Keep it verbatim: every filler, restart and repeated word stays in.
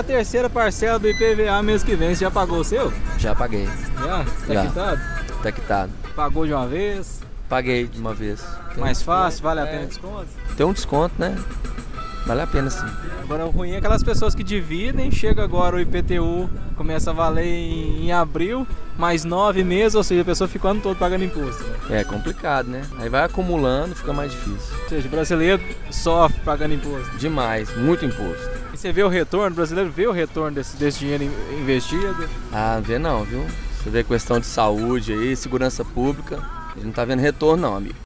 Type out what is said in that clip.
Terceira parcela do I P V A mês que vem, você já pagou o seu? Já paguei. Já? Tá Já. quitado? Tá quitado. Pagou de uma vez? Paguei de uma vez. Tem Mais um fácil? Vale a é. pena desconto? Tem um desconto, né? Vale a pena sim. Agora o ruim é aquelas pessoas que dividem, chega agora o I P T U, começa a valer em, em abril, mais nove meses, ou seja, a pessoa fica o ano todo pagando imposto. Né? É complicado, né? Aí vai acumulando, fica mais difícil. Ou seja, o brasileiro sofre pagando imposto. Demais, muito imposto. E você vê o retorno, o brasileiro vê o retorno desse, desse dinheiro in- investido? Ah, não vê não, viu? Você vê questão de saúde aí, segurança pública, a gente não tá vendo retorno não, amigo.